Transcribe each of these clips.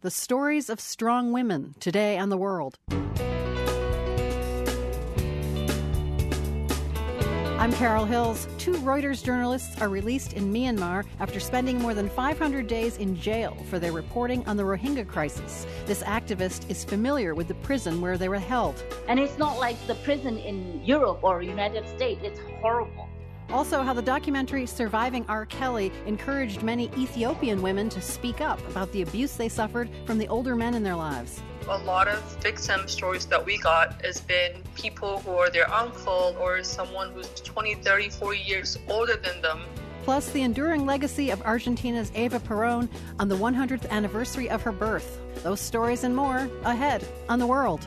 The stories of strong women today on The World. I'm Carol Hills. 2 Reuters journalists are released in Myanmar after spending more than 500 days in jail for their reporting on the Rohingya crisis. This activist is familiar with the prison where they were held. And it's not like the prison in Europe or United States. It's horrible. Also, how the documentary Surviving R. Kelly encouraged many Ethiopian women to speak up about the abuse they suffered from the older men in their lives. A lot of victim stories that we got has been people who are their uncle or someone who's 20, 30, 40 years older than them. Plus, the enduring legacy of Argentina's Eva Perón on the 100th anniversary of her birth. Those stories and more ahead on The World.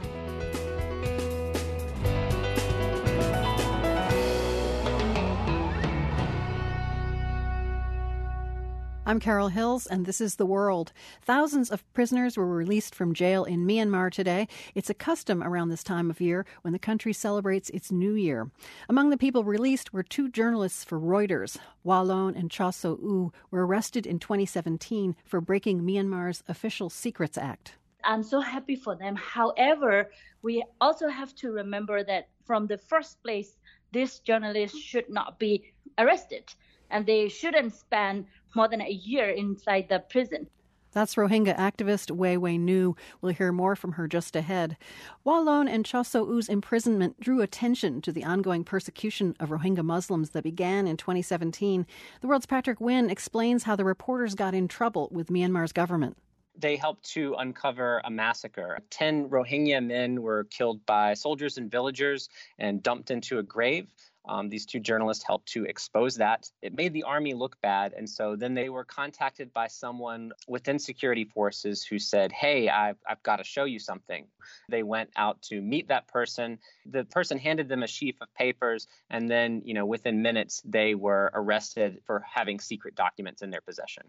I'm Carol Hills, and this is The World. Thousands of prisoners were released from jail in Myanmar today. It's a custom around this time of year when the country celebrates its new year. Among the people released were 2 journalists for Reuters. Wa Lone and Cha So-u were arrested in 2017 for breaking Myanmar's Official Secrets Act. I'm so happy for them. However, we also have to remember that from the first place, these journalists should not be arrested, and they shouldn't spend more than a year inside the prison. That's Rohingya activist Wei Wei Nu. We'll hear more from her just ahead. Wa Lone and Cha So-u's imprisonment drew attention to the ongoing persecution of Rohingya Muslims that began in 2017. The World's Patrick Wynn explains how the reporters got in trouble with Myanmar's government. They helped to uncover a massacre. 10 Rohingya men were killed by soldiers and villagers and dumped into a grave. These 2 journalists helped to expose that. It made the army look bad. And so then they were contacted by someone within security forces who said, hey, I've got to show you something. They went out to meet that person. The person handed them a sheaf of papers. And then, within minutes, they were arrested for having secret documents in their possession.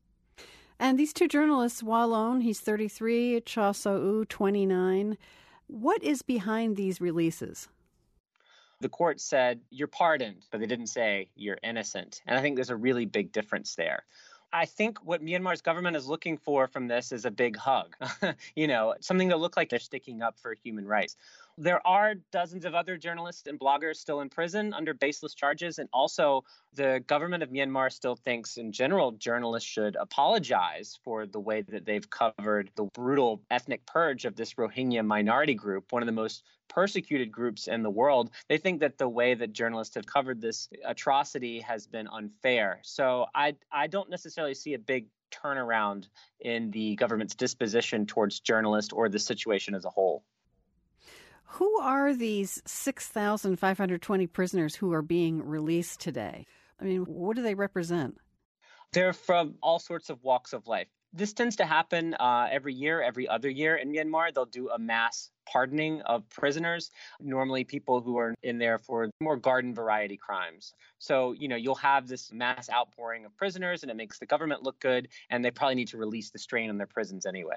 And these 2 journalists, Wa Lone, he's 33, Cha So-u, 29. What is behind these releases? The court said, you're pardoned, but they didn't say you're innocent. And I think there's a really big difference there. I think what Myanmar's government is looking for from this is a big hug, something to look like they're sticking up for human rights. There are dozens of other journalists and bloggers still in prison under baseless charges. And also, the government of Myanmar still thinks, in general, journalists should apologize for the way that they've covered the brutal ethnic purge of this Rohingya minority group, one of the most persecuted groups in the world. They think that the way that journalists have covered this atrocity has been unfair. So I don't necessarily see a big turnaround in the government's disposition towards journalists or the situation as a whole. Who are these 6,520 prisoners who are being released today? I mean, what do they represent? They're from all sorts of walks of life. This tends to happen every year, every other year in Myanmar. They'll do a mass pardoning of prisoners, normally people who are in there for more garden variety crimes. So, you'll have this mass outpouring of prisoners and it makes the government look good, and they probably need to release the strain on their prisons anyway.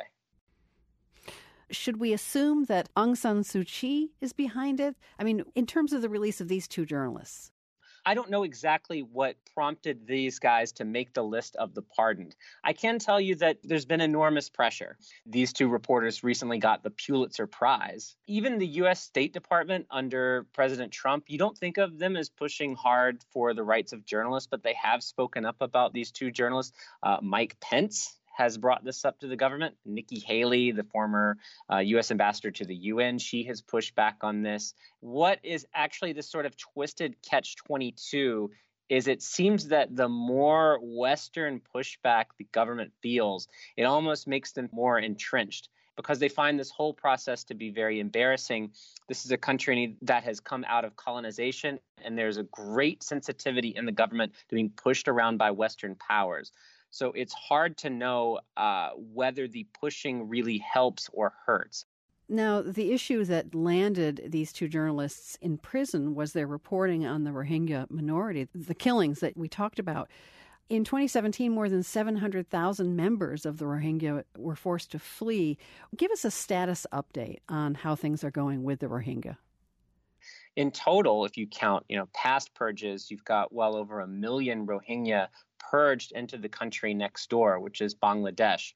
Should we assume that Aung San Suu Kyi is behind it? I mean, in terms of the release of these 2 journalists. I don't know exactly what prompted these guys to make the list of the pardoned. I can tell you that there's been enormous pressure. These 2 reporters recently got the Pulitzer Prize. Even the U.S. State Department under President Trump, you don't think of them as pushing hard for the rights of journalists, but they have spoken up about these 2 journalists. Mike Pence has brought this up to the government. Nikki Haley, the former U.S. ambassador to the UN, she has pushed back on this. What is actually this sort of twisted catch-22 is it seems that the more Western pushback the government feels, it almost makes them more entrenched because they find this whole process to be very embarrassing. This is a country that has come out of colonization, and there's a great sensitivity in the government to being pushed around by Western powers. So it's hard to know whether the pushing really helps or hurts. Now, the issue that landed these 2 journalists in prison was their reporting on the Rohingya minority, the killings that we talked about. In 2017, more than 700,000 members of the Rohingya were forced to flee. Give us a status update on how things are going with the Rohingya. In total, if you count, past purges, you've got well over 1 million Rohingya purged into the country next door, which is Bangladesh.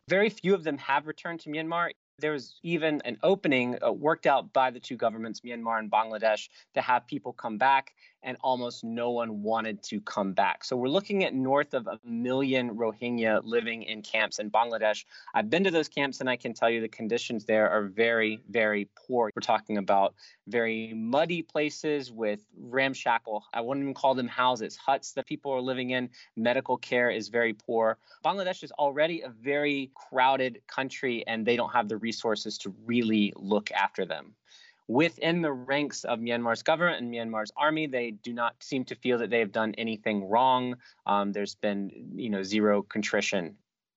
Very few of them have returned to Myanmar. There was even an opening worked out by the two governments, Myanmar and Bangladesh, to have people come back, and almost no one wanted to come back. So we're looking at north of 1 million Rohingya living in camps in Bangladesh. I've been to those camps, and I can tell you the conditions there are very, very poor. We're talking about very muddy places with ramshackle, I wouldn't even call them houses, huts that people are living in. Medical care is very poor. Bangladesh is already a very crowded country, and they don't have the resources to really look after them. Within the ranks of Myanmar's government and Myanmar's army, they do not seem to feel that they have done anything wrong. There's been, zero contrition.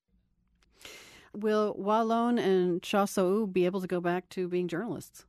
Will Wa Lone and Kyaw Soe Oo be able to go back to being journalists?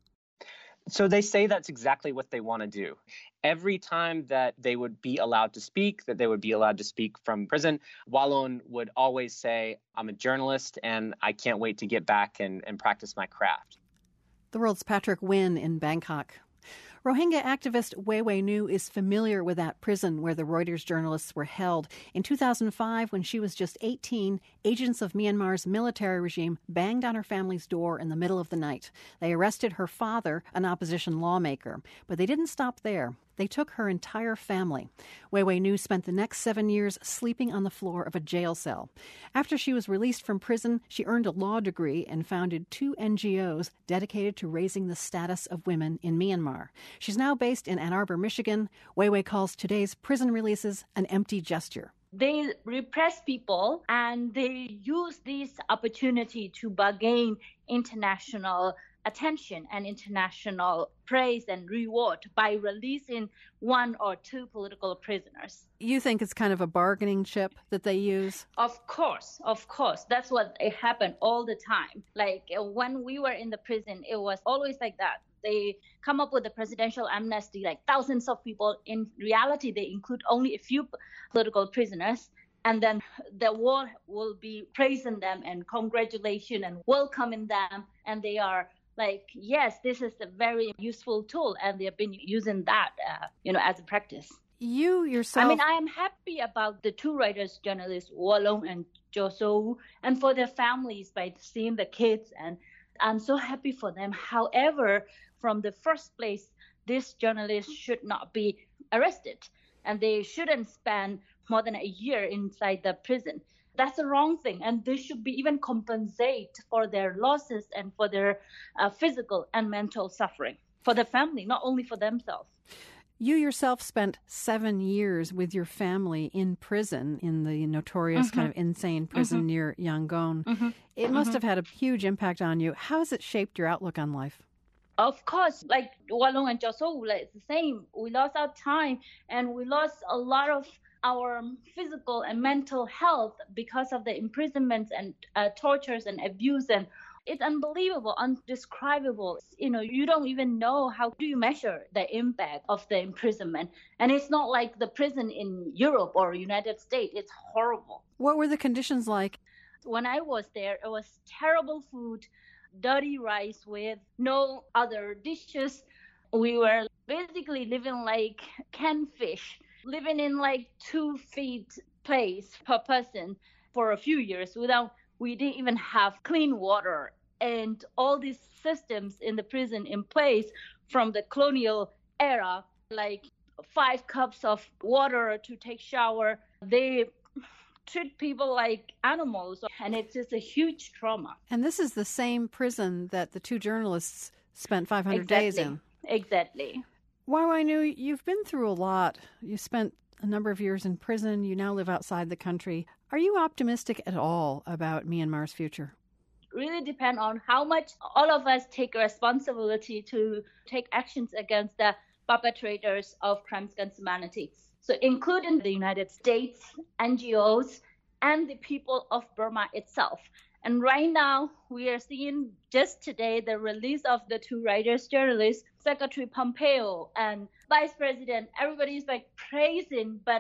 So they say that's exactly what they want to do. Every time that they would be allowed to speak, that they would be allowed to speak from prison, Wa Lone would always say, I'm a journalist and I can't wait to get back and practice my craft. The World's Patrick Wynn in Bangkok. Rohingya activist Wei Wei Nu is familiar with that prison where the Reuters journalists were held. In 2005, when she was just 18, agents of Myanmar's military regime banged on her family's door in the middle of the night. They arrested her father, an opposition lawmaker. But they didn't stop there. They took her entire family. Wei Wei Nu spent the next 7 years sleeping on the floor of a jail cell. After she was released from prison, she earned a law degree and founded 2 NGOs dedicated to raising the status of women in Myanmar. She's now based in Ann Arbor, Michigan. Wei Wei calls today's prison releases an empty gesture. They repress people and they use this opportunity to bargain international attention and international praise and reward by releasing 1 or 2 political prisoners. You think it's kind of a bargaining chip that they use? Of course. That's what it happened all the time. Like when we were in the prison, it was always like that. They come up with a presidential amnesty, like thousands of people. In reality, they include only a few political prisoners. And then the world will be praising them and congratulating and welcoming them. And they are like, yes, this is a very useful tool. And they have been using that, as a practice. You yourself... I am happy about the 2 Reuters journalists, Wa Lone and Kyaw Soe Oo, and for their families by seeing the kids. And I'm so happy for them. However, from the first place, these journalists should not be arrested. And they shouldn't spend more than a year inside the prison. That's the wrong thing. And they should be even compensate for their losses and for their physical and mental suffering for the family, not only for themselves. You yourself spent 7 years with your family in prison, in the notorious kind of insane prison near Yangon. It must have had a huge impact on you. How has it shaped your outlook on life? Of course, like Wa Lone and Kyaw Soe Oo, it's the same. We lost our time and we lost a lot of our physical and mental health because of the imprisonments and tortures and abuse. And it's unbelievable, undescribable. You don't even know how do you measure the impact of the imprisonment. And it's not like the prison in Europe or United States. It's horrible. What were the conditions like? When I was there, it was terrible food, dirty rice with no other dishes. We were basically living like canned fish, living in like 2 feet place per person for a few years we didn't even have clean water, and all these systems in the prison in place from the colonial era, like 5 cups of water to take shower. They treat people like animals, and it's just a huge trauma. And this is the same prison that the 2 journalists spent 500 days in. Exactly. Wai Wai Nu, you've been through a lot. You spent a number of years in prison. You now live outside the country. Are you optimistic at all about Myanmar's future? Really depend on how much all of us take responsibility to take actions against the perpetrators of crimes against humanity. So including the United States, NGOs, and the people of Burma itself. And right now, we are seeing just today the release of the 2 Reuters journalists, Secretary Pompeo and Vice President. Everybody's like praising, but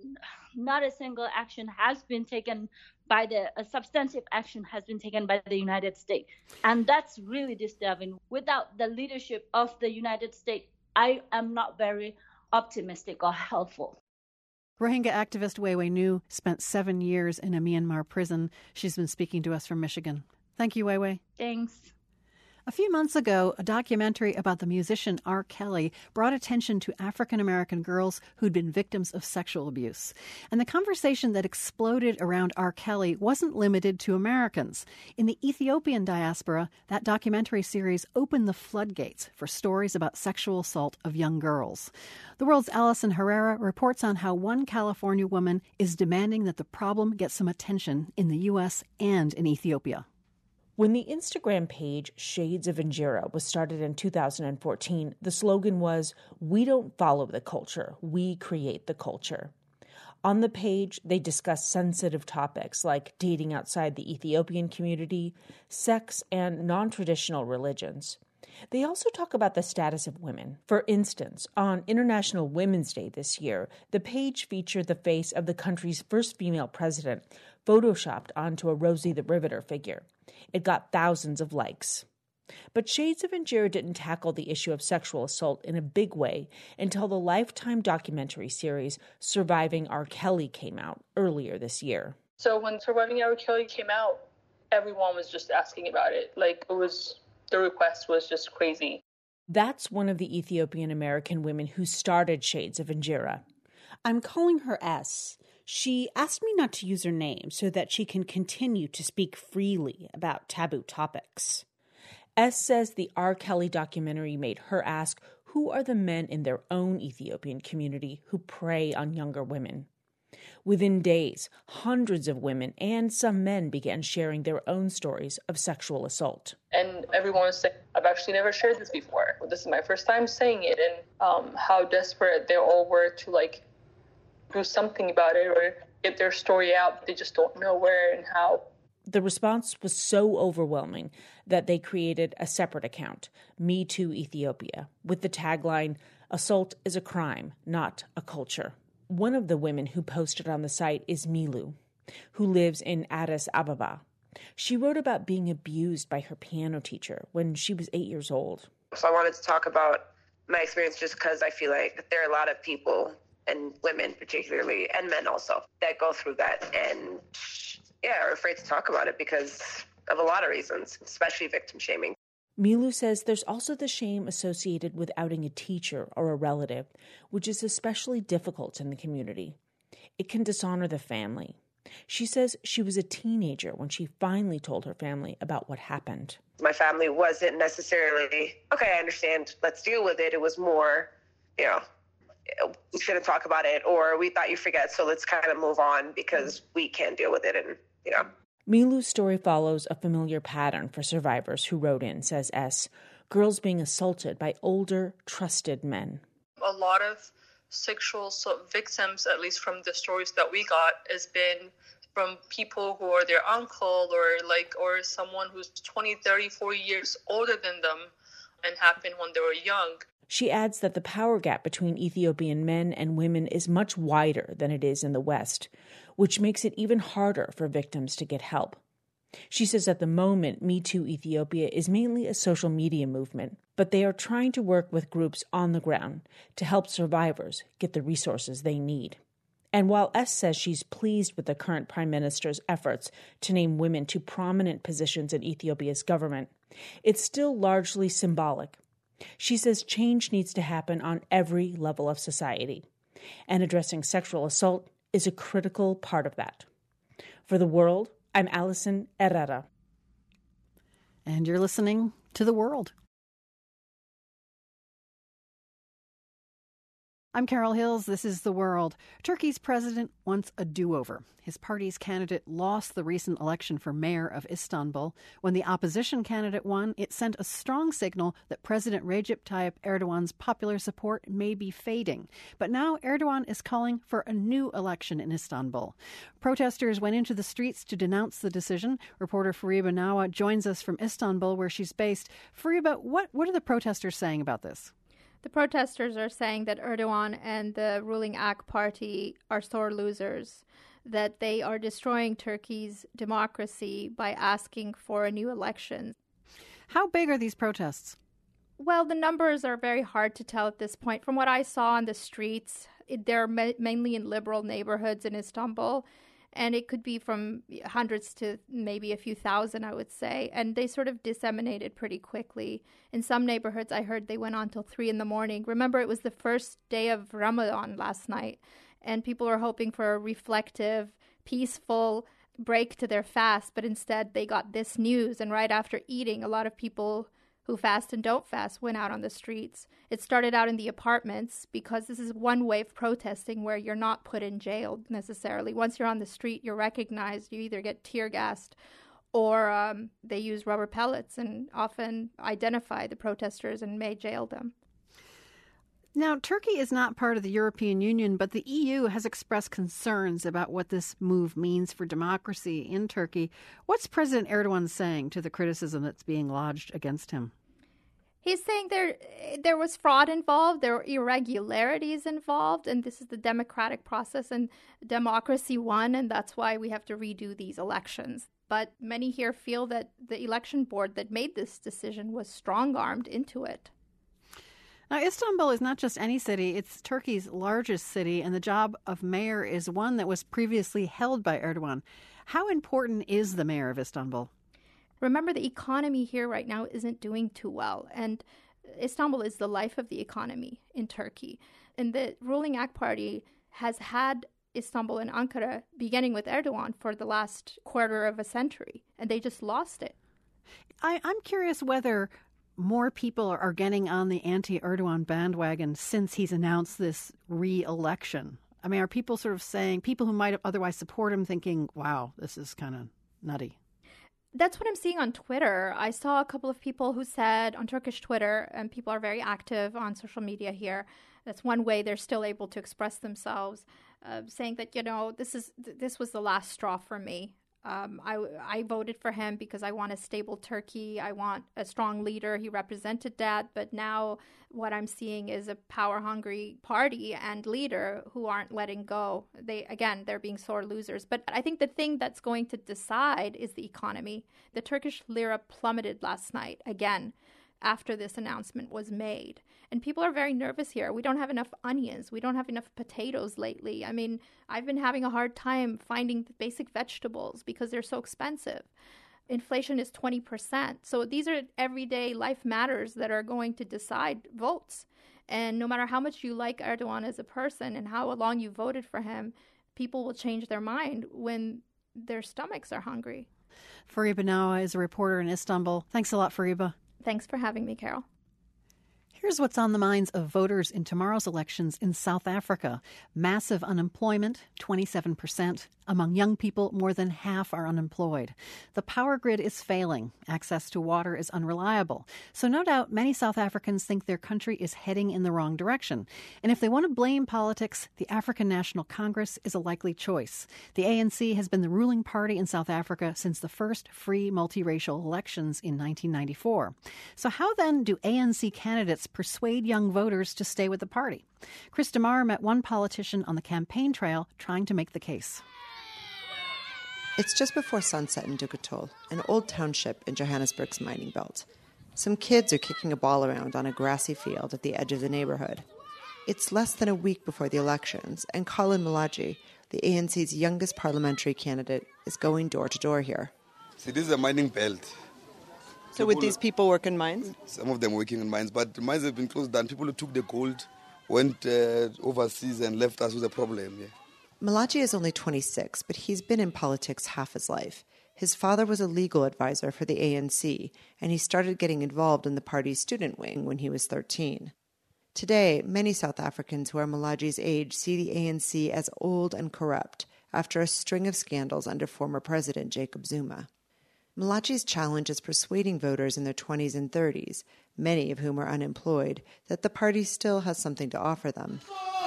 not a single action has been taken a substantive action has been taken by the United States. And that's really disturbing. Without the leadership of the United States, I am not very optimistic or helpful. Rohingya activist Weiwei Nu spent 7 years in a Myanmar prison. She's been speaking to us from Michigan. Thank you, Weiwei. Thanks. A few months ago, a documentary about the musician R. Kelly brought attention to African-American girls who'd been victims of sexual abuse. And the conversation that exploded around R. Kelly wasn't limited to Americans. In the Ethiopian diaspora, that documentary series opened the floodgates for stories about sexual assault of young girls. The World's Alison Herrera reports on how one California woman is demanding that the problem get some attention in the U.S. and in Ethiopia. When the Instagram page Shades of Injera was started in 2014, the slogan was, "We don't follow the culture, we create the culture." On the page, they discuss sensitive topics like dating outside the Ethiopian community, sex, and non-traditional religions. They also talk about the status of women. For instance, on International Women's Day this year, the page featured the face of the country's first female president, photoshopped onto a Rosie the Riveter figure. It got thousands of likes. But Shades of Injera didn't tackle the issue of sexual assault in a big way until the Lifetime documentary series Surviving R. Kelly came out earlier this year. So when Surviving R. Kelly came out, everyone was just asking about it. The request was just crazy. That's one of the Ethiopian American women who started Shades of Injera. I'm calling her S. She asked me not to use her name so that she can continue to speak freely about taboo topics. S says the R. Kelly documentary made her ask who are the men in their own Ethiopian community who prey on younger women. Within days, hundreds of women and some men began sharing their own stories of sexual assault. And everyone was saying, I've actually never shared this before. This is my first time saying it, and how desperate they all were to do something about it or get their story out. They just don't know where and how. The response was so overwhelming that they created a separate account, Me Too Ethiopia, with the tagline, "Assault is a crime, not a culture." One of the women who posted on the site is Milu, who lives in Addis Ababa. She wrote about being abused by her piano teacher when she was 8 years old. So I wanted to talk about my experience just because I feel like there are a lot of people, and women particularly, and men also, that go through that and are afraid to talk about it because of a lot of reasons, especially victim shaming. Milu says there's also the shame associated with outing a teacher or a relative, which is especially difficult in the community. It can dishonor the family. She says she was a teenager when she finally told her family about what happened. My family wasn't necessarily, okay, I understand, let's deal with it. It was more, we shouldn't talk about it, or we thought you forget, so let's kind of move on because we can't deal with it. And, Milu's story follows a familiar pattern for survivors who wrote in, says S. Girls being assaulted by older, trusted men. A lot of sexual assault victims, at least from the stories that we got, has been from people who are their uncle or someone who's 20, 30, 40 years older than them and happened when they were young. She adds that the power gap between Ethiopian men and women is much wider than it is in the West, which makes it even harder for victims to get help. She says at the moment, Me Too Ethiopia is mainly a social media movement, but they are trying to work with groups on the ground to help survivors get the resources they need. And while S says she's pleased with the current Prime Minister's efforts to name women to prominent positions in Ethiopia's government, it's still largely symbolic. She says change needs to happen on every level of society, and addressing sexual assault is a critical part of that. For The World, I'm Alison Herrera. And you're listening to The World. I'm Carol Hills. This is The World. Turkey's president wants a do-over. His party's candidate lost the recent election for mayor of Istanbul. When the opposition candidate won, it sent a strong signal that President Recep Tayyip Erdogan's popular support may be fading. But now Erdogan is calling for a new election in Istanbul. Protesters went into the streets to denounce the decision. Reporter Fariba Nawa joins us from Istanbul, where she's based. Fariba, what are the protesters saying about this? The protesters are saying that Erdogan and the ruling AK party are sore losers, that they are destroying Turkey's democracy by asking for a new election. How big are these protests? Well, the numbers are very hard to tell at this point. From what I saw on the streets, They're mainly in liberal neighborhoods in Istanbul. And it could be from hundreds to maybe a few thousand, I would say. And they sort of disseminated pretty quickly. In some neighborhoods, I heard they went on till 3 a.m. Remember, it was the first day of Ramadan last night. And people were hoping for a reflective, peaceful break to their fast. But instead, they got this news. And right after eating, a lot of people who fast and don't fast went out on the streets. It started out in the apartments because this is one way of protesting where you're not put in jail necessarily. Once you're on the street, you're recognized. You either get tear gassed or they use rubber pellets and often identify the protesters and may jail them. Now, Turkey is not part of the European Union, but the EU has expressed concerns about what this move means for democracy in Turkey. What's President Erdogan saying to the criticism that's being lodged against him? He's saying there was fraud involved, there were irregularities involved, and this is the democratic process, and democracy won, and that's why we have to redo these elections. But many here feel that the election board that made this decision was strong-armed into it. Now, Istanbul is not just any city. It's Turkey's largest city, and the job of mayor is one that was previously held by Erdogan. How important is the mayor of Istanbul? Remember, the economy here right now isn't doing too well, and Istanbul is the life of the economy in Turkey. And the ruling AK Party has had Istanbul and Ankara, beginning with Erdogan, for the last quarter of a century, and they just lost it. I'm curious whether more people are getting on the anti-Erdogan bandwagon since he's announced this re-election. I mean, are people sort of saying, people who might otherwise support him thinking, wow, this is kind of nutty? That's what I'm seeing on Twitter. I saw a couple of people who said on Turkish Twitter, and people are very active on social media here, that's one way they're still able to express themselves, saying that, this was the last straw for me. I voted for him because I want a stable Turkey. I want a strong leader. He represented that. But now what I'm seeing is a power-hungry party and leader who aren't letting go. They're being sore losers. But I think the thing that's going to decide is the economy. The Turkish lira plummeted last night again after this announcement was made. And people are very nervous here. We don't have enough onions. We don't have enough potatoes lately. I mean, I've been having a hard time finding the basic vegetables because they're so expensive. Inflation is 20%. So these are everyday life matters that are going to decide votes. And no matter how much you like Erdogan as a person and how long you voted for him, people will change their mind when their stomachs are hungry. Fariba Nawa is a reporter in Istanbul. Thanks a lot, Fariba. Thanks for having me, Carol. Here's what's on the minds of voters in tomorrow's elections in South Africa. Massive unemployment, 27%. Among young people, more than half are unemployed. The power grid is failing. Access to water is unreliable. So no doubt many South Africans think their country is heading in the wrong direction. And if they want to blame politics, the African National Congress is a likely choice. The ANC has been the ruling party in South Africa since the first free multiracial elections in 1994. So how then do ANC candidates persuade young voters to stay with the party? Chris DeMar met one politician on the campaign trail trying to make the case. It's just before sunset in Dugatol, an old township in Johannesburg's mining belt. Some kids are kicking a ball around on a grassy field at the edge of the neighborhood. It's less than a week before the elections, and Colin Malaji, the ANC's youngest parliamentary candidate, is going door to door here. See, this is a mining belt. So would these people work in mines? Some of them working in mines, but the mines have been closed down. People who took the gold went overseas and left us with a problem. Yeah. Malaji is only 26, but he's been in politics half his life. His father was a legal advisor for the ANC, and he started getting involved in the party's student wing when he was 13. Today, many South Africans who are Malaji's age see the ANC as old and corrupt after a string of scandals under former President Jacob Zuma. Malaji's challenge is persuading voters in their 20s and 30s, many of whom are unemployed, that the party still has something to offer them.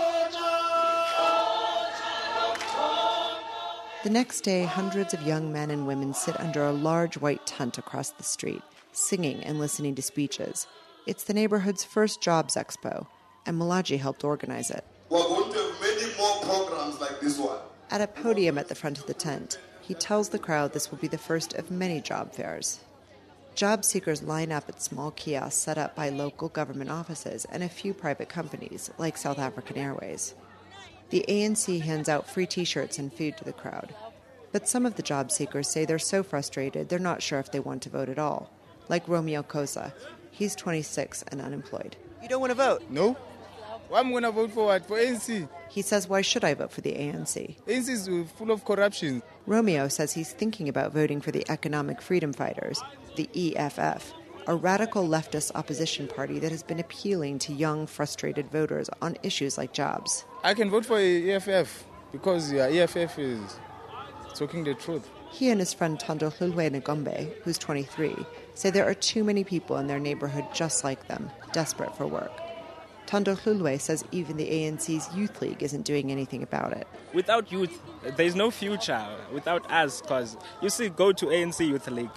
The next day, hundreds of young men and women sit under a large white tent across the street, singing and listening to speeches. It's the neighborhood's first jobs expo, and Malaji helped organize it. We're going to have many more programs like this one. At a podium at the front of the tent, he tells the crowd this will be the first of many job fairs. Job seekers line up at small kiosks set up by local government offices and a few private companies, like South African Airways. The ANC hands out free T-shirts and food to the crowd. But some of the job seekers say they're so frustrated they're not sure if they want to vote at all. Like Romeo Kosa. He's 26 and unemployed. You don't want to vote? No. Well, I'm going to vote for what? For ANC. He says, why should I vote for the ANC? ANC is full of corruption. Romeo says he's thinking about voting for the Economic Freedom Fighters, the EFF, a radical leftist opposition party that has been appealing to young, frustrated voters on issues like jobs. I can vote for EFF because EFF is talking the truth. He and his friend Tondo Hlulwe Ngombe, who's 23, say there are too many people in their neighborhood just like them, desperate for work. Tondo Hlulwe says even the ANC's Youth League isn't doing anything about it. Without youth, there's no future. Without us, because you see, go to ANC Youth League,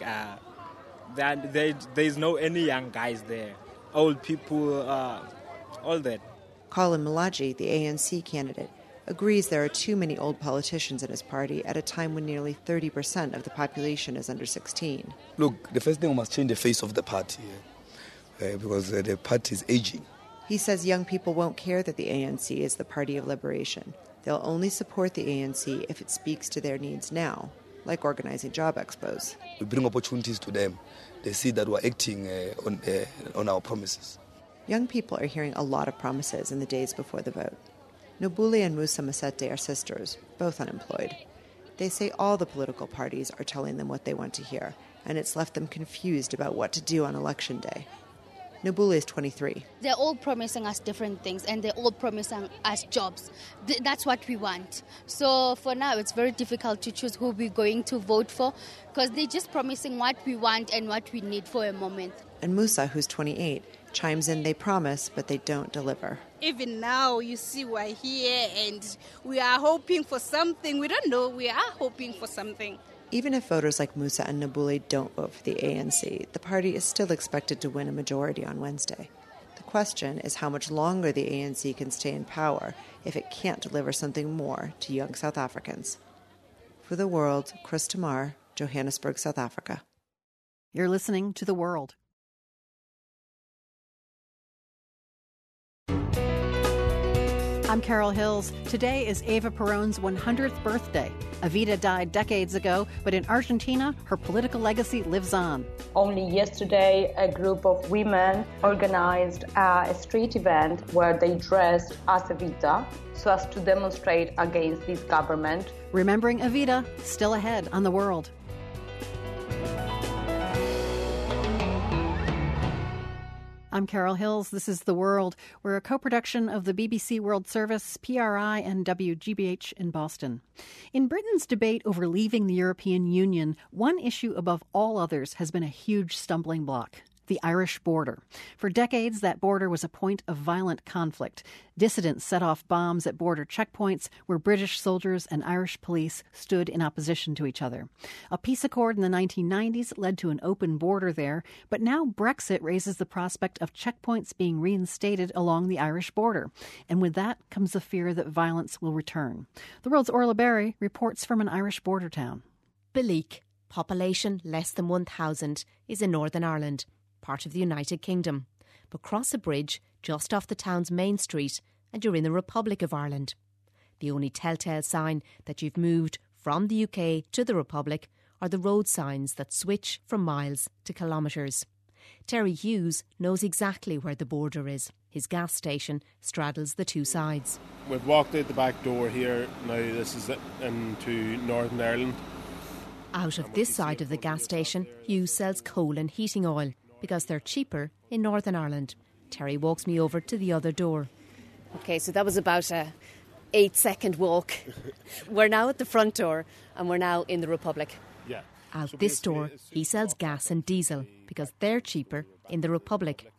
there's no any young guys there. Old people, all that. Colin Malaji, the ANC candidate, agrees there are too many old politicians in his party at a time when nearly 30% of the population is under 16. Look, the first thing we must change the face of the party because the party is aging. He says young people won't care that the ANC is the party of liberation. They'll only support the ANC if it speaks to their needs now, like organizing job expos. We bring opportunities to them. They see that we're acting on our promises. Young people are hearing a lot of promises in the days before the vote. Nobule and Musa Masete are sisters, both unemployed. They say all the political parties are telling them what they want to hear, and it's left them confused about what to do on election day. Nobule is 23. They're all promising us different things, and they're all promising us jobs. That's what we want. So for now, it's very difficult to choose who we're going to vote for, because they're just promising what we want and what we need for a moment. And Musa, who's 28, chimes in they promise, but they don't deliver. Even now, you see, we're here and we are hoping for something. We don't know, we are hoping for something. Even if voters like Musa and Nobule don't vote for the ANC, the party is still expected to win a majority on Wednesday. The question is how much longer the ANC can stay in power if it can't deliver something more to young South Africans. For The World, Chris Tamar, Johannesburg, South Africa. You're listening to The World. I'm Carol Hills. Today is Eva Perón's 100th birthday. Evita died decades ago, but in Argentina, her political legacy lives on. Only yesterday, a group of women organized a street event where they dressed as Evita so as to demonstrate against this government. Remembering Evita, still ahead on The World. I'm Carol Hills. This is The World. We're a co-production of the BBC World Service, PRI, and WGBH in Boston. In Britain's debate over leaving the European Union, one issue above all others has been a huge stumbling block: the Irish border. For decades, that border was a point of violent conflict. Dissidents set off bombs at border checkpoints where British soldiers and Irish police stood in opposition to each other. A peace accord in the 1990s led to an open border there, but now Brexit raises the prospect of checkpoints being reinstated along the Irish border. And with that comes the fear that violence will return. The World's Orla Berry reports from an Irish border town. Balleek, population less than 1,000, is in Northern Ireland, part of the United Kingdom. But cross a bridge just off the town's main street and you're in the Republic of Ireland. The only telltale sign that you've moved from the UK to the Republic are the road signs that switch from miles to kilometres. Terry Hughes knows exactly where the border is. His gas station straddles the two sides. We've walked out the back door here. Now this is into Northern Ireland. Out of this side of the gas station, Hughes sells coal and heating oil, because they're cheaper in Northern Ireland. Terry walks me over to the other door. OK, so that was about a 8-second walk. We're now at the front door and we're now in the Republic. Yeah. Out so this door, he sells gas and diesel because they're cheaper in the Republic.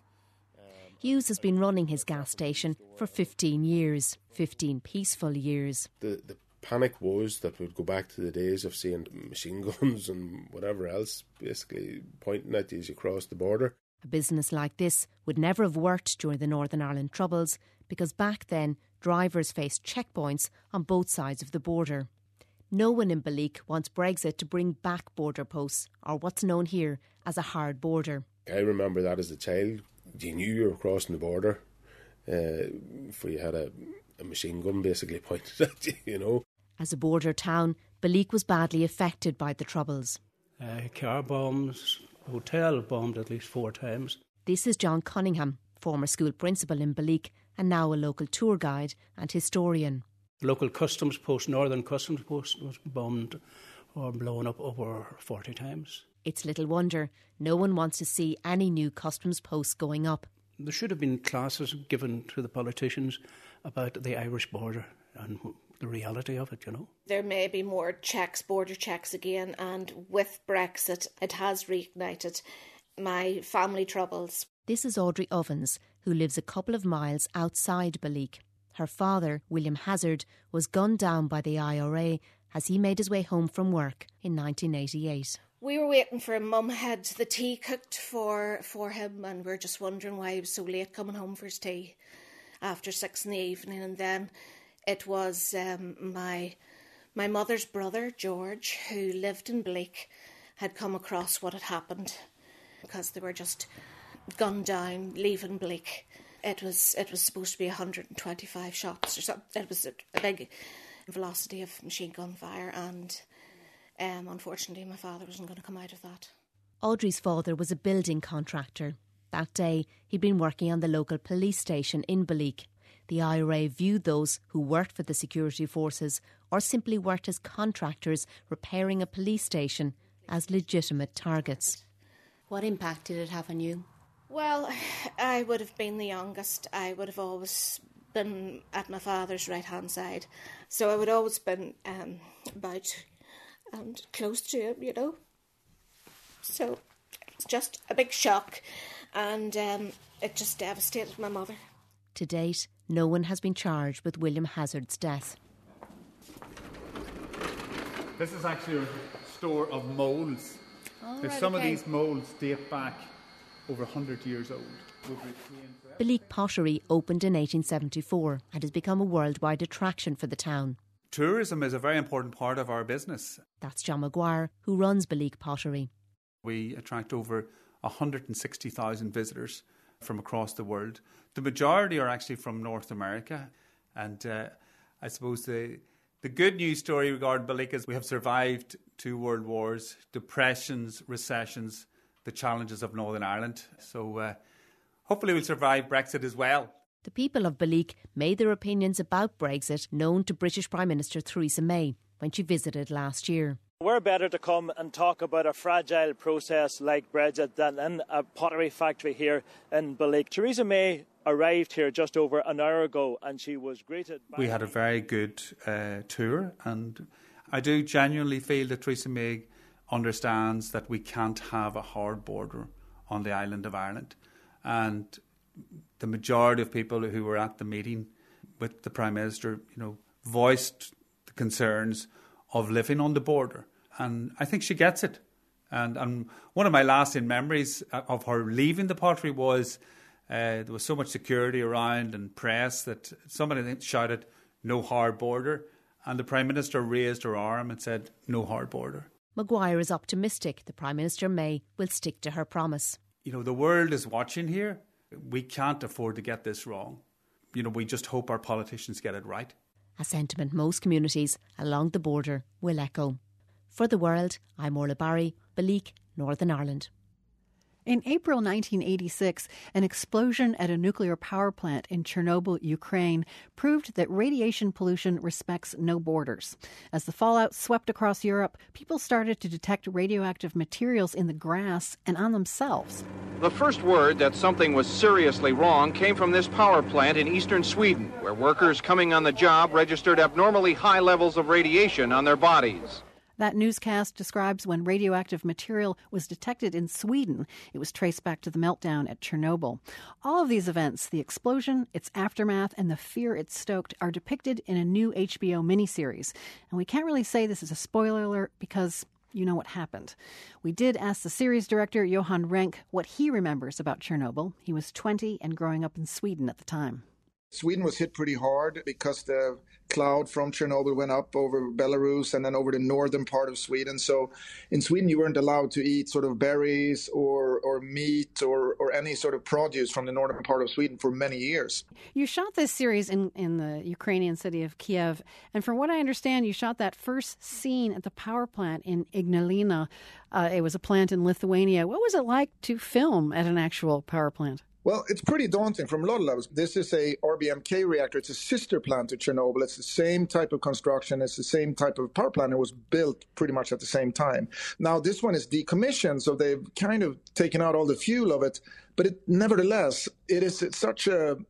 Hughes has been running his gas station for 15 years, 15 peaceful years. The panic was that we'd go back to the days of seeing machine guns and whatever else basically pointing at you as you cross the border. A business like this would never have worked during the Northern Ireland Troubles because back then drivers faced checkpoints on both sides of the border. No one in Balleek wants Brexit to bring back border posts, or what's known here as a hard border. I remember that as a child. You knew you were crossing the border. For you had a a machine gun basically pointed at you, you know. As a border town, Balleek was badly affected by the Troubles. Car bombs, hotel bombed at least 4 times. This is John Cunningham, former school principal in Balleek and now a local tour guide and historian. The local customs post, Northern Customs Post, was bombed or blown up over 40 times. It's little wonder no one wants to see any new customs posts going up. There should have been classes given to the politicians about the Irish border and the reality of it, you know. There may be more checks, border checks again, and with Brexit, it has reignited my family troubles. This is Audrey Ovens, who lives a couple of miles outside Balleek. Her father, William Hazard, was gunned down by the IRA as he made his way home from work in 1988. We were waiting for him. Mum had the tea cooked for him, and we were just wondering why he was so late coming home for his tea after 6 p.m. And then it was my mother's brother, George, who lived in Balleek, had come across what had happened because they were just gunned down, leaving Balleek. It was supposed to be 125 shots or something. It was a big velocity of machine gun fire, and unfortunately my father wasn't going to come out of that. Audrey's father was a building contractor. That day he'd been working on the local police station in Balleek. The IRA viewed those who worked for the security forces or simply worked as contractors repairing a police station as legitimate targets. What impact did it have on you? Well, I would have been the youngest. I would have always been at my father's right-hand side. So I would always been about and close to him, you know. So it's just a big shock, and it just devastated my mother. To date, no one has been charged with William Hazard's death. This is actually a store of moulds. Some of these moulds date back over 100 years old. Balleek Pottery opened in 1874 and has become a worldwide attraction for the town. Tourism is a very important part of our business. That's John Maguire, who runs Balleek Pottery. We attract over 160,000 visitors from across the world. The majority are actually from North America. And I suppose the good news story regarding Balleek is we have survived 2 world wars, depressions, recessions, the challenges of Northern Ireland. So hopefully we'll survive Brexit as well. The people of Balleek made their opinions about Brexit known to British Prime Minister Theresa May when she visited last year. We're better to come and talk about a fragile process like Brexit than in a pottery factory here in Balleek. Theresa May arrived here just over an hour ago and she was greeted by... We had a very good tour, and I do genuinely feel that Theresa May understands that we can't have a hard border on the island of Ireland. And the majority of people who were at the meeting with the Prime Minister, voiced the concerns of living on the border. And I think she gets it. And one of my lasting memories of her leaving the pottery was there was so much security around and press that somebody shouted, "No hard border." And the Prime Minister raised her arm and said, "No hard border." Maguire is optimistic the Prime Minister May will stick to her promise. The world is watching here. We can't afford to get this wrong. We just hope our politicians get it right. A sentiment most communities along the border will echo. For The World, I'm Orla Barry, Balleek, Northern Ireland. In April 1986, an explosion at a nuclear power plant in Chernobyl, Ukraine, proved that radiation pollution respects no borders. As the fallout swept across Europe, people started to detect radioactive materials in the grass and on themselves. The first word that something was seriously wrong came from this power plant in eastern Sweden, where workers coming on the job registered abnormally high levels of radiation on their bodies. That newscast describes when radioactive material was detected in Sweden. It was traced back to the meltdown at Chernobyl. All of these events, the explosion, its aftermath, and the fear it stoked, are depicted in a new HBO miniseries. And we can't really say this is a spoiler alert because you know what happened. We did ask the series director, Johan Renck, what he remembers about Chernobyl. He was 20 and growing up in Sweden at the time. Sweden was hit pretty hard because the cloud from Chernobyl went up over Belarus and then over the northern part of Sweden. So in Sweden, you weren't allowed to eat sort of berries or meat or any sort of produce from the northern part of Sweden for many years. You shot this series in the Ukrainian city of Kiev. And from what I understand, you shot that first scene at the power plant in Ignalina. It was a plant in Lithuania. What was it like to film at an actual power plant? Well, it's pretty daunting from a lot of levels. This is a RBMK reactor. It's a sister plant to Chernobyl. It's the same type of construction. It's the same type of power plant. It was built pretty much at the same time. Now, this one is decommissioned, so they've kind of taken out all the fuel of it. But nevertheless, it's such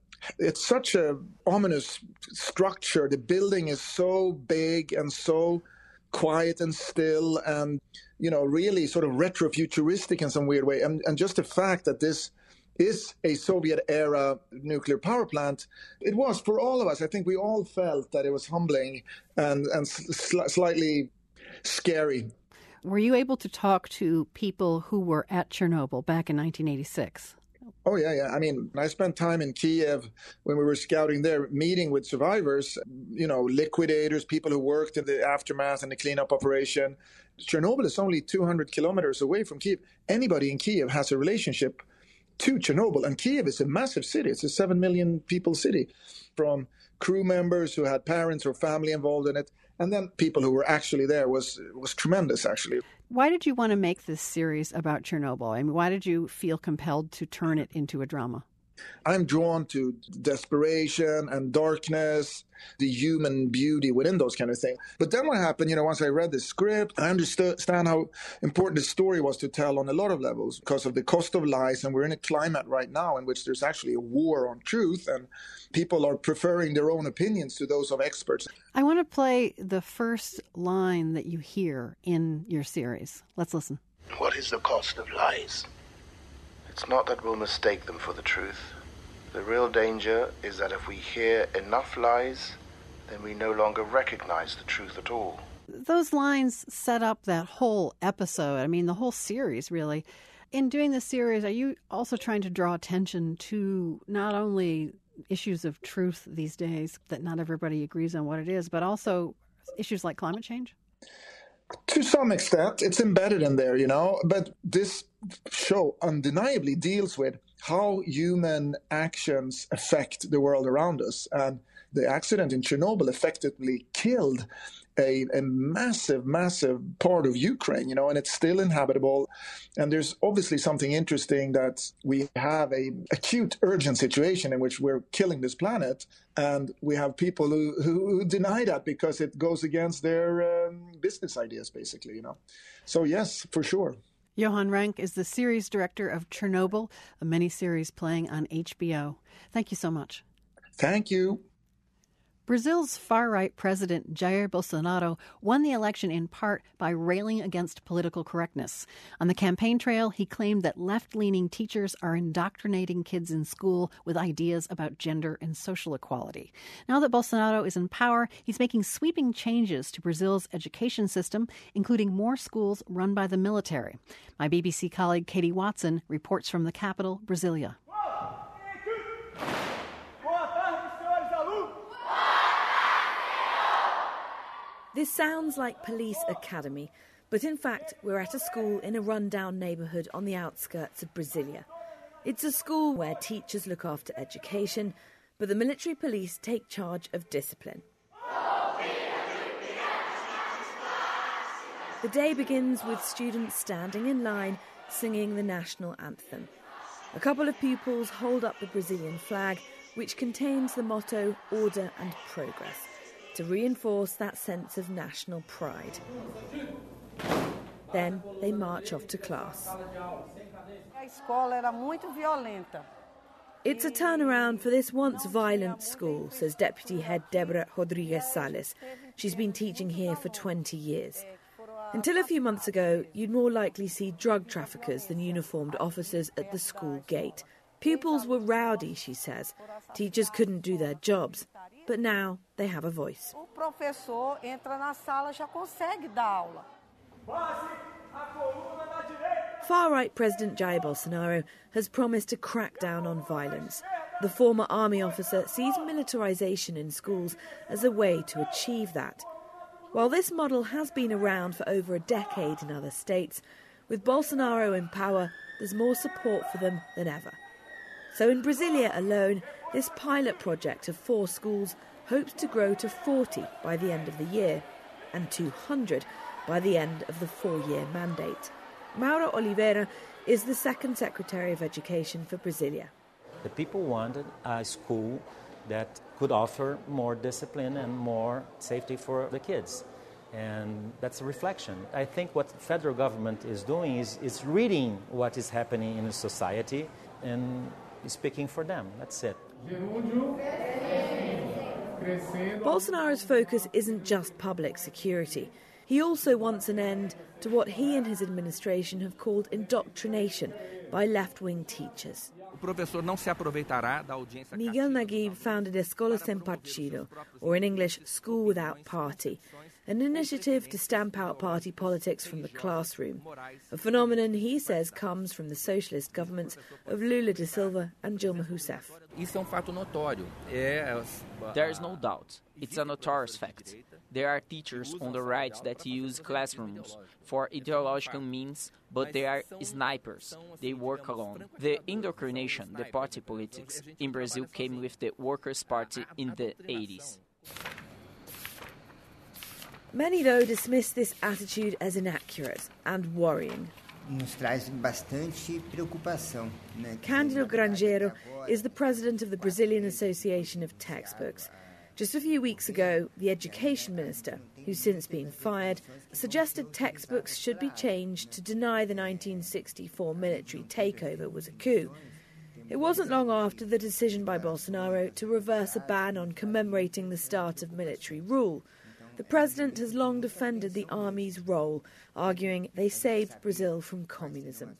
a ominous structure. The building is so big and so quiet and still and, really sort of retro-futuristic in some weird way. And just the fact that this is a Soviet-era nuclear power plant, it was for all of us. I think we all felt that it was humbling and slightly scary. Were you able to talk to people who were at Chernobyl back in 1986? Oh, yeah. I mean, I spent time in Kiev when we were scouting there, meeting with survivors, liquidators, people who worked in the aftermath and the cleanup operation. Chernobyl is only 200 kilometers away from Kiev. Anybody in Kiev has a relationship to Chernobyl. And Kiev is a massive city. It's a 7 million people city, from crew members who had parents or family involved in it. And then people who were actually there was tremendous, actually. Why did you want to make this series about Chernobyl? I mean, why did you feel compelled to turn it into a drama? I'm drawn to desperation and darkness, the human beauty within those kind of things. But then what happened, once I read the script, I understand how important the story was to tell on a lot of levels because of the cost of lies. And we're in a climate right now in which there's actually a war on truth and people are preferring their own opinions to those of experts. I want to play the first line that you hear in your series. Let's listen. What is the cost of lies? It's not that we'll mistake them for the truth. The real danger is that if we hear enough lies, then we no longer recognize the truth at all. Those lines set up that whole episode, the whole series, really. In doing this series, are you also trying to draw attention to not only issues of truth these days, that not everybody agrees on what it is, but also issues like climate change? To some extent, it's embedded in there, but this show undeniably deals with how human actions affect the world around us. And the accident in Chernobyl effectively killed a massive, massive part of Ukraine, and it's still inhabitable. And there's obviously something interesting that we have a acute, urgent situation in which we're killing this planet. And we have people who deny that because it goes against their business ideas, basically, So yes, for sure. Johan Renck is the series director of Chernobyl, a miniseries playing on HBO. Thank you so much. Thank you. Brazil's far-right president Jair Bolsonaro won the election in part by railing against political correctness. On the campaign trail, he claimed that left-leaning teachers are indoctrinating kids in school with ideas about gender and social equality. Now that Bolsonaro is in power, he's making sweeping changes to Brazil's education system, including more schools run by the military. My BBC colleague Katie Watson reports from the capital, Brasilia. This sounds like Police Academy, but in fact we're at a school in a rundown neighbourhood on the outskirts of Brasilia. It's a school where teachers look after education, but the military police take charge of discipline. The day begins with students standing in line singing the national anthem. A couple of pupils hold up the Brazilian flag, which contains the motto "Order and Progress," to reinforce that sense of national pride. Then they march off to class. It's a turnaround for this once violent school, says Deputy Head Deborah Rodrigues Salles. She's been teaching here for 20 years. Until a few months ago, you'd more likely see drug traffickers than uniformed officers at the school gate. Pupils were rowdy, she says. Teachers couldn't do their jobs. But now they have a voice. Far-right President Jair Bolsonaro has promised to crack down on violence. The former army officer sees militarisation in schools as a way to achieve that. While this model has been around for over a decade in other states, with Bolsonaro in power, there's more support for them than ever. So in Brasilia alone, this pilot project of 4 schools hopes to grow to 40 by the end of the year and 200 by the end of the 4-year mandate. Mauro Oliveira is the second Secretary of Education for Brasilia. The people wanted a school that could offer more discipline and more safety for the kids. And that's a reflection. I think what the federal government is doing is reading what is happening in the society and speaking for them. That's it. Bolsonaro's focus isn't just public security. He also wants an end to what he and his administration have called indoctrination by left-wing teachers. Miguel Naguib founded Escola Sem Partido, or in English, School Without Party, an initiative to stamp out party politics from the classroom, a phenomenon he says comes from the socialist governments of Lula da Silva and Dilma Rousseff. There is no doubt. It's a notorious fact. There are teachers on the right that use classrooms for ideological means, but they are snipers. They work alone. The indoctrination, the party politics, in Brazil came with the Workers' Party in the 80s. Many, though, dismiss this attitude as inaccurate and worrying. Cândido Grangeiro is the president of the Brazilian Association of Textbooks. Just a few weeks ago, the education minister, who's since been fired, suggested textbooks should be changed to deny the 1964 military takeover was a coup. It wasn't long after the decision by Bolsonaro to reverse a ban on commemorating the start of military rule. The president has long defended the army's role, arguing they saved Brazil from communism.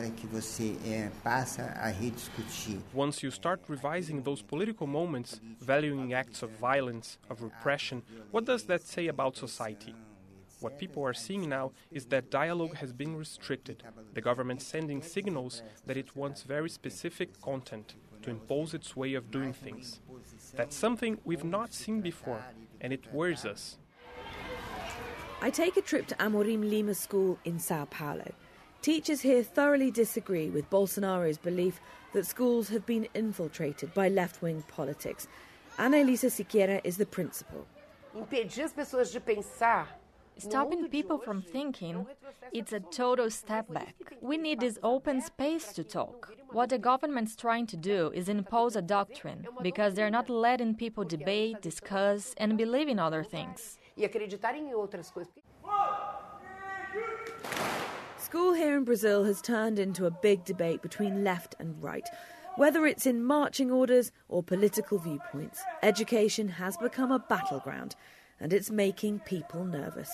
Once you start revising those political moments, valuing acts of violence, of repression, what does that say about society? What people are seeing now is that dialogue has been restricted, the government sending signals that it wants very specific content to impose its way of doing things. That's something we've not seen before, and it worries us. I take a trip to Amorim Lima School in Sao Paulo. Teachers here thoroughly disagree with Bolsonaro's belief that schools have been infiltrated by left-wing politics. Ana Elisa Siqueira is the principal. Stopping people from thinking, it's a total step back. We need this open space to talk. What the government's trying to do is impose a doctrine, because they're not letting people debate, discuss, and believe in other things. School here in Brazil has turned into a big debate between left and right. Whether it's in marching orders or political viewpoints, education has become a battleground, and it's making people nervous.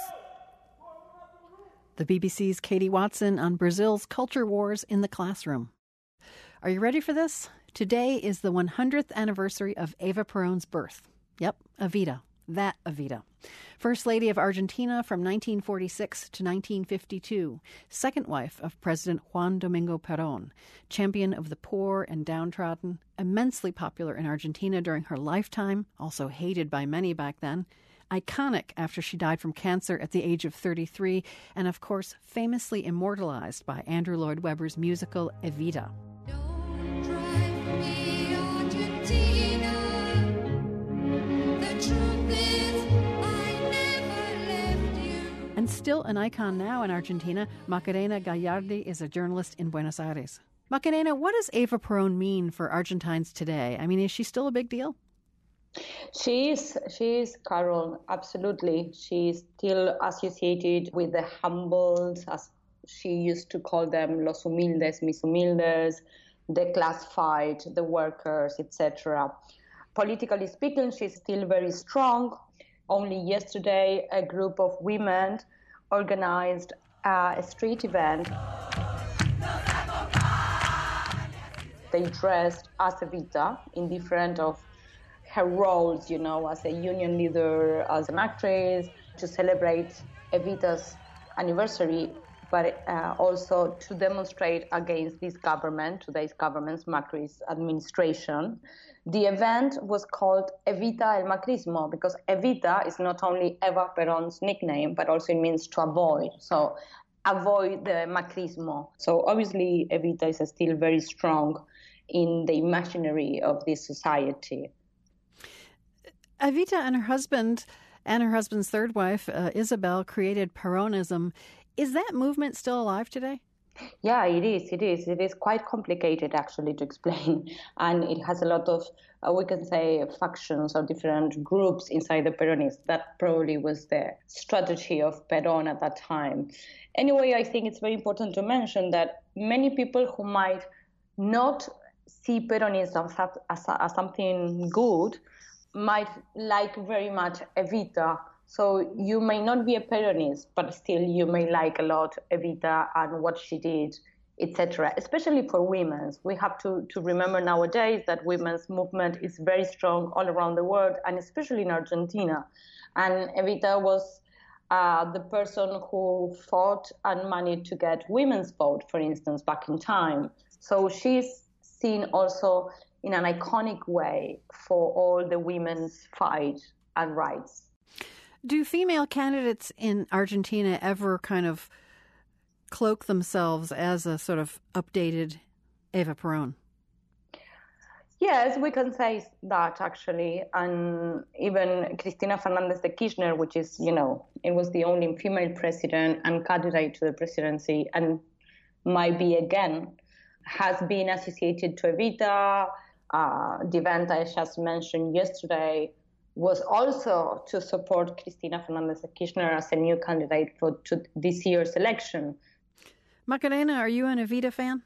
The BBC's Katie Watson on Brazil's culture wars in the classroom. Are you ready for this? Today is the 100th anniversary of Eva Perón's birth. Yep, Evita. That Evita. First Lady of Argentina from 1946 to 1952, second wife of President Juan Domingo Perón, champion of the poor and downtrodden, immensely popular in Argentina during her lifetime, also hated by many back then, iconic after she died from cancer at the age of 33, and of course famously immortalized by Andrew Lloyd Webber's musical Evita. And still an icon now in Argentina, Macarena Gallardi is a journalist in Buenos Aires. Macarena, what does Eva Perón mean for Argentines today? I mean, is she still a big deal? She is, Carol, absolutely. She's still associated with the humbled, as she used to call them, los humildes, mis humildes, the classified, the workers, etc. Politically speaking, she's still very strong. Only yesterday, a group of women organized a street event. They dressed as Evita in different of her roles, as a union leader, as an actress, to celebrate Evita's anniversary but also to demonstrate against today's government's Macri's administration. The event was called Evita el Macrismo because Evita is not only Eva Perón's nickname, but also it means to avoid. So avoid the Macrismo. So obviously Evita is still very strong in the imaginary of this society. Evita and her husband's third wife, Isabel, created Peronism. Is that movement still alive today? Yeah, it is. It is quite complicated, actually, to explain. And it has a lot of, we can say, factions or different groups inside the Peronists. That probably was the strategy of Perón at that time. Anyway, I think it's very important to mention that many people who might not see Peronism as something good might like very much Evita. So you may not be a Peronist, but still you may like a lot Evita and what she did, etc., especially for women. We have to remember nowadays that women's movement is very strong all around the world, and especially in Argentina. And Evita was the person who fought and managed to get women's vote, for instance, back in time. So she's seen also in an iconic way for all the women's fight and rights. Do female candidates in Argentina ever kind of cloak themselves as a sort of updated Eva Perón? Yes, we can say that, actually. And even Cristina Fernández de Kirchner, which is, it was the only female president and candidate to the presidency and might be again, has been associated to Evita. The event I just mentioned yesterday was also to support Cristina Fernández de Kirchner as a new candidate to this year's election. Macarena, are you an Evita fan?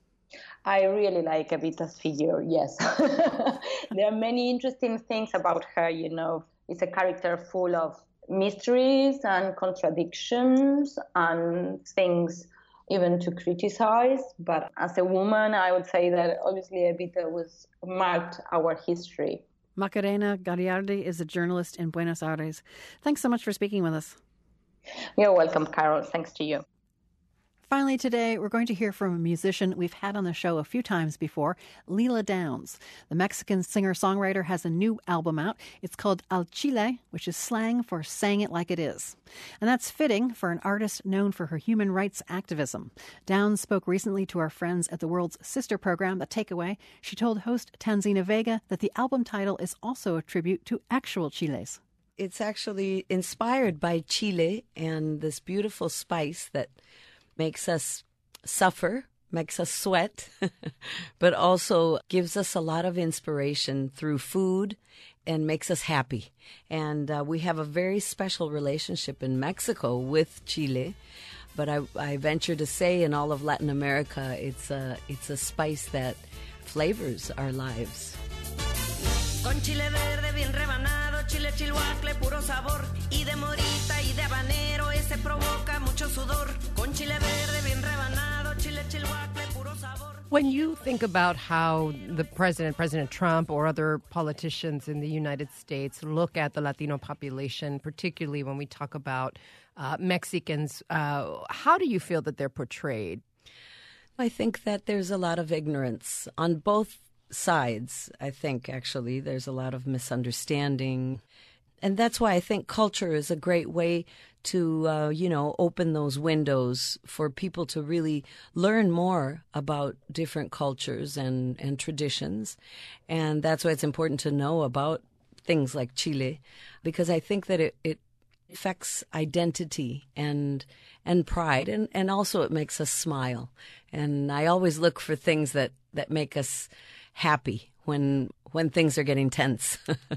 I really like Evita's figure, yes. There are many interesting things about her, It's a character full of mysteries and contradictions and things even to criticize. But as a woman, I would say that obviously Evita marked our history. Macarena Gariardi is a journalist in Buenos Aires. Thanks so much for speaking with us. You're welcome, Carol. Thanks to you. Finally today, we're going to hear from a musician we've had on the show a few times before, Lila Downs. The Mexican singer-songwriter has a new album out. It's called Al Chile, which is slang for saying it like it is. And that's fitting for an artist known for her human rights activism. Downs spoke recently to our friends at the world's sister program, The Takeaway. She told host Tanzina Vega that the album title is also a tribute to actual chiles. It's actually inspired by Chile and this beautiful spice that makes us suffer, makes us sweat, but also gives us a lot of inspiration through food and makes us happy. And we have a very special relationship in Mexico with Chile, but I venture to say in all of Latin America, it's a spice that flavors our lives. Con chile verde bien rebanado, chile chilhuacle, puro sabor, y de morita y de habanero, ese provoca mucho sudor. Con chile verde bien rebanado, chile chilhuacle, puro sabor. When you think about how the President Trump or other politicians in the United States look at the Latino population, particularly when we talk about Mexicans, how do you feel that they're portrayed? I think that there's a lot of ignorance on both sides. I think actually there's a lot of misunderstanding, and that's why I think culture is a great way to open those windows for people to really learn more about different cultures and traditions. And that's why it's important to know about things like Chile, because I think that it affects identity and pride, and also it makes us smile. And I always look for things that make us happy when things are getting tense.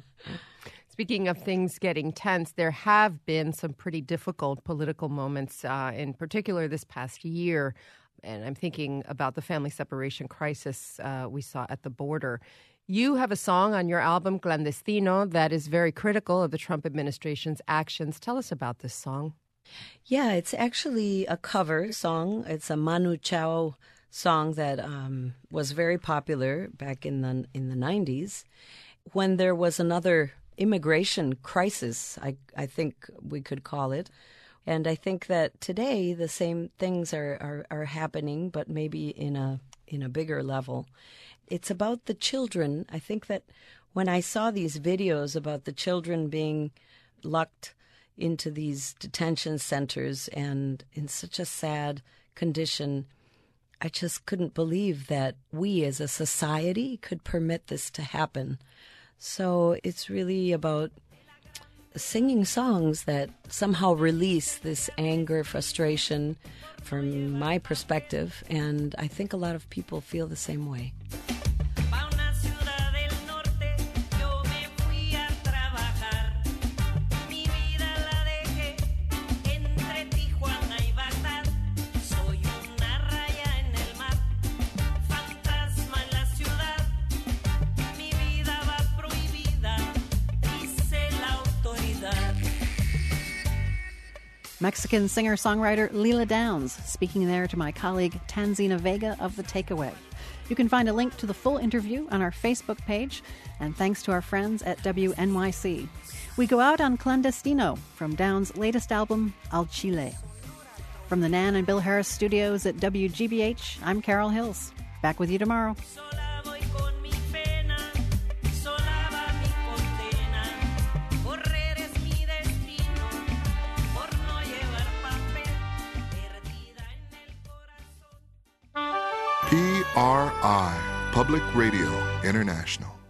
Speaking of things getting tense, there have been some pretty difficult political moments, in particular this past year. And I'm thinking about the family separation crisis we saw at the border. You have a song on your album, Clandestino, that is very critical of the Trump administration's actions. Tell us about this song. Yeah, it's actually a cover song. It's a Manu Chao song that was very popular back in the 90s when there was another immigration crisis, I think we could call it, And I think that today the same things are happening, but maybe in a bigger level. It's about the children. I think that when I saw these videos about the children being locked into these detention centers and in such a sad condition, I just couldn't believe that we as a society could permit this to happen. So it's really about singing songs that somehow release this anger, frustration from my perspective, and I think a lot of people feel the same way. Mexican singer-songwriter Lila Downs, speaking there to my colleague Tanzina Vega of The Takeaway. You can find a link to the full interview on our Facebook page, and thanks to our friends at WNYC. We go out on Clandestino from Downs' latest album, Al Chile. From the Nan and Bill Harris studios at WGBH, I'm Carol Hills. Back with you tomorrow. PRI, Public Radio International.